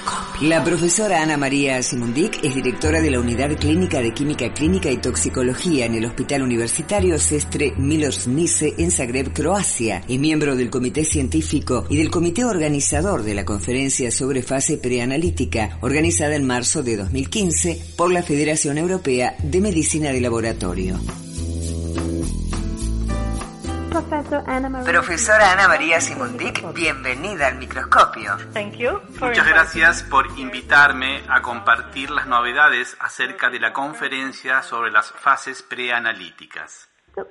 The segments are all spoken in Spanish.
La profesora Ana María Simundik es directora de la Unidad Clínica de Química Clínica y Toxicología en el Hospital Universitario Sestre Milosnice en Zagreb, Croacia, y miembro del Comité Científico y del Comité Organizador de la Conferencia sobre Fase Preanalítica, organizada en marzo de 2015 por la Federación Europea de Medicina de Laboratorio. Profesora Ana María Simundik, bienvenida al microscopio. Muchas gracias por invitarme a compartir las novedades acerca de la conferencia sobre las fases preanalíticas.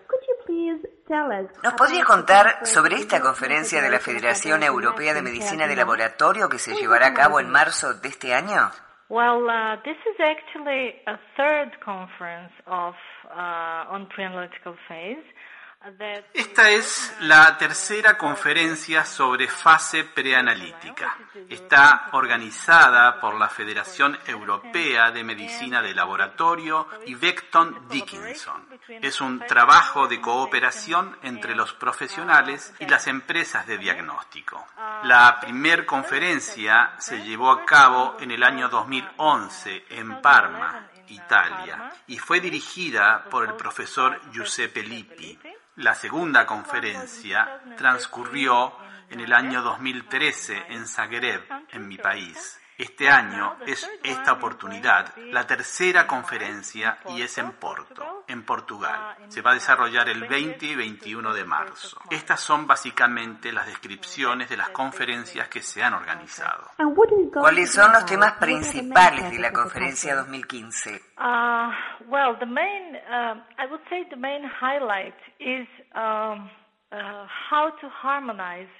¿Nos podría contar sobre esta conferencia de la Federación Europea de Medicina de Laboratorio que se llevará a cabo en marzo de este año? This is actually a third conference on preanalytical phase. Esta es la tercera conferencia sobre fase preanalítica. Está organizada por la Federación Europea de Medicina de Laboratorio y Becton Dickinson. Es un trabajo de cooperación entre los profesionales y las empresas de diagnóstico. La primer conferencia se llevó a cabo en el año 2011 en Parma, Italia, y fue dirigida por el profesor Giuseppe Lippi. La segunda conferencia transcurrió en el año 2013 en Zagreb, en mi país. Este año es esta oportunidad la tercera conferencia y es en Porto, en Portugal. Se va a desarrollar el 20 y 21 de marzo. Estas son básicamente las descripciones de las conferencias que se han organizado. ¿Cuáles son los temas principales de la conferencia 2015? I would say the main highlight is how to harmonize.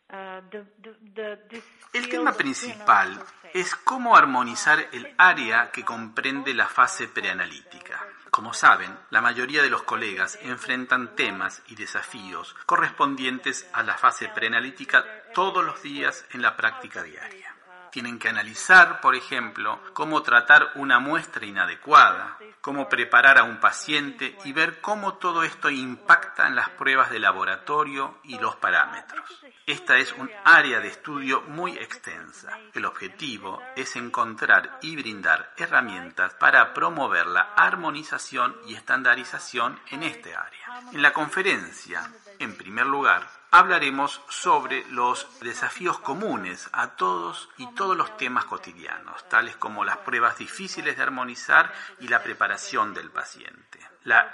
El tema principal es cómo armonizar el área que comprende la fase preanalítica. Como saben, la mayoría de los colegas enfrentan temas y desafíos correspondientes a la fase preanalítica todos los días en la práctica diaria. Tienen que analizar, por ejemplo, cómo tratar una muestra inadecuada, cómo preparar a un paciente y ver cómo todo esto impacta en las pruebas de laboratorio y los parámetros. Esta es un área de estudio muy extensa. El objetivo es encontrar y brindar herramientas para promover la armonización y estandarización en este área. En la conferencia, en primer lugar, hablaremos sobre los desafíos comunes a todos y todos los temas cotidianos, tales como las pruebas difíciles de armonizar y la preparación del paciente. La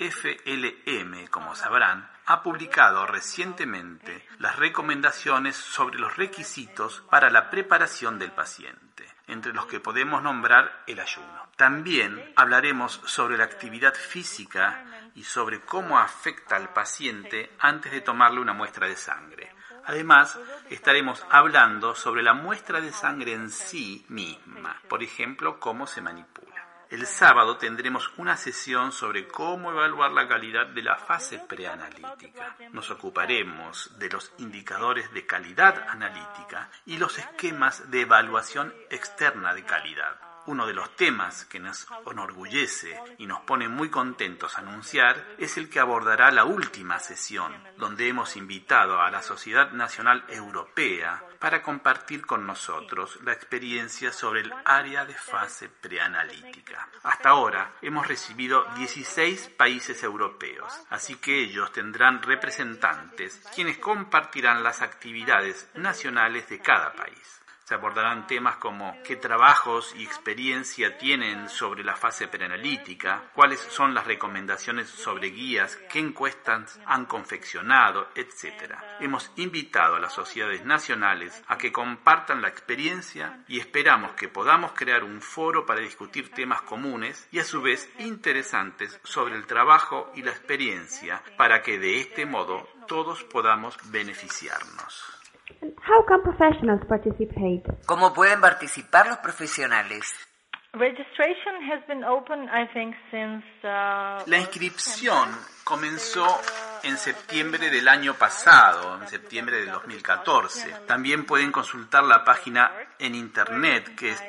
EFLM, como sabrán, ha publicado recientemente las recomendaciones sobre los requisitos para la preparación del paciente, entre los que podemos nombrar el ayuno. También hablaremos sobre la actividad física y sobre cómo afecta al paciente antes de tomarle una muestra de sangre. Además, estaremos hablando sobre la muestra de sangre en sí misma, por ejemplo, cómo se manipula. El sábado tendremos una sesión sobre cómo evaluar la calidad de la fase preanalítica. Nos ocuparemos de los indicadores de calidad analítica y los esquemas de evaluación externa de calidad. Uno de los temas que nos enorgullece y nos pone muy contentos a anunciar es el que abordará la última sesión, donde hemos invitado a la Sociedad Nacional Europea para compartir con nosotros la experiencia sobre el área de fase preanalítica. Hasta ahora hemos recibido 16 países europeos, así que ellos tendrán representantes quienes compartirán las actividades nacionales de cada país. Se abordarán temas como qué trabajos y experiencia tienen sobre la fase preanalítica, cuáles son las recomendaciones sobre guías, qué encuestas han confeccionado, etc. Hemos invitado a las sociedades nacionales a que compartan la experiencia y esperamos que podamos crear un foro para discutir temas comunes y a su vez interesantes sobre el trabajo y la experiencia para que de este modo todos podamos beneficiarnos. How can professionals participate? ¿Cómo pueden participar los profesionales? Registration has been open, I think, since La inscripción comenzó en septiembre del año pasado, en septiembre del 2014. También pueden consultar la página en internet que es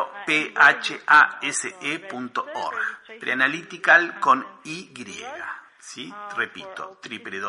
www.preanalytical-phase.org. Preanalytical con Y. ¿sí? Repito,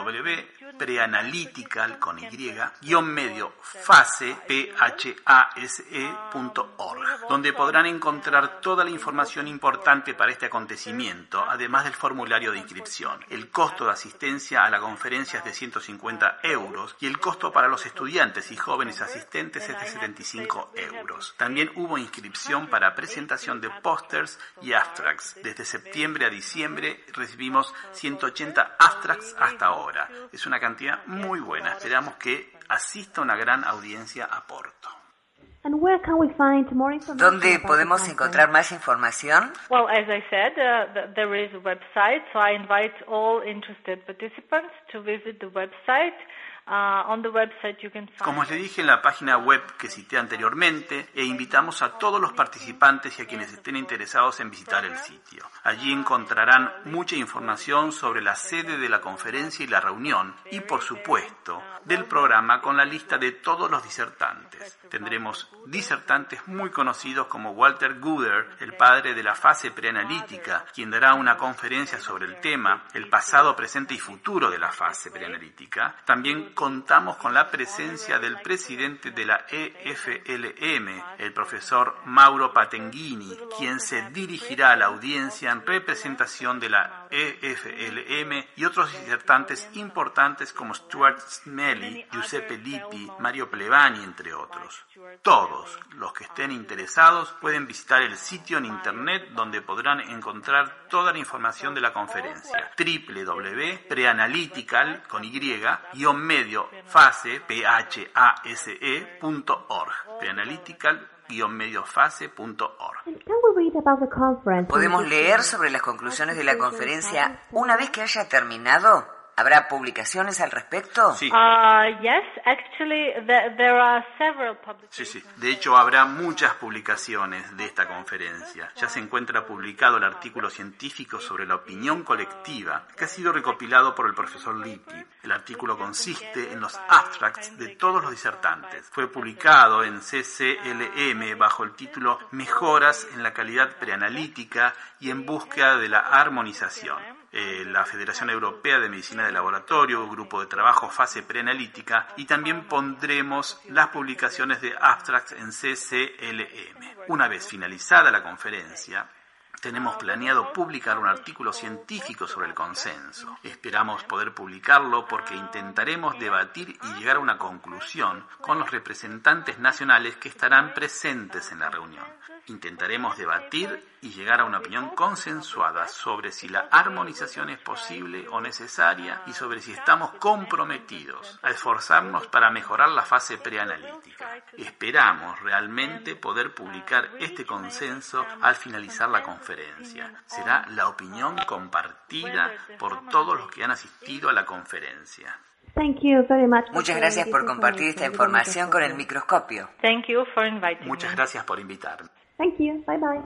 www.preanalitical_phase.org, donde podrán encontrar toda la información importante para este acontecimiento, además del formulario de inscripción. El costo de asistencia a la conferencia es de 150 euros y el costo para los estudiantes y jóvenes asistentes es de 75 euros. También hubo inscripción para presentación de pósters y abstracts. Desde septiembre a diciembre recibimos 180 abstracts hasta ahora. Es una cantidad muy buena. Esperamos que asista una gran audiencia a Porto. ¿Dónde podemos encontrar más información? Well, as I said, there is a website, so I invite all interested participants to visit the website. On the website you can find... Como les dije en la página web que cité anteriormente, invitamos a todos los participantes y a quienes estén interesados en visitar el sitio. Allí encontrarán mucha información sobre la sede de la conferencia y la reunión y, por supuesto, del programa con la lista de todos los disertantes. Tendremos disertantes muy conocidos como Walter Guder, el padre de la fase preanalítica, quien dará una conferencia sobre el tema, el pasado, presente y futuro de la fase preanalítica. También contamos con la presencia del presidente de la EFLM, el profesor Mauro Patenghini, quien se dirigirá a la audiencia en representación de la EFLM y otros disertantes importantes como Stuart Smelly, Giuseppe Lippi, Mario Plevani, entre otros. Todos los que estén interesados pueden visitar el sitio en internet donde podrán encontrar toda la información de la conferencia: www.preanalitical_phase.org, preanalitical-phase.org. ¿Podemos leer sobre las conclusiones de la conferencia una vez que haya terminado? ¿Habrá publicaciones al respecto? Sí. Yes, actually, there are several publications. Sí. De hecho, habrá muchas publicaciones de esta conferencia. Ya se encuentra publicado el artículo científico sobre la opinión colectiva, que ha sido recopilado por el profesor Lippi. El artículo consiste en los abstracts de todos los disertantes. Fue publicado en CCLM bajo el título Mejoras en la calidad preanalítica y en búsqueda de la armonización. La Federación Europea de Medicina de Laboratorio, Grupo de Trabajo Fase Preanalítica, y también pondremos las publicaciones de abstracts en CCLM. Una vez finalizada la conferencia, tenemos planeado publicar un artículo científico sobre el consenso. Esperamos poder publicarlo porque intentaremos debatir y llegar a una conclusión con los representantes nacionales que estarán presentes en la reunión. Intentaremos debatir y llegar a una opinión consensuada sobre si la armonización es posible o necesaria y sobre si estamos comprometidos a esforzarnos para mejorar la fase preanalítica. Esperamos realmente poder publicar este consenso al finalizar la conferencia. Será la opinión compartida por todos los que han asistido a la conferencia. Muchas gracias por compartir esta información con el microscopio. Thank you for inviting me. Muchas gracias por invitarme. Thank you. Bye bye.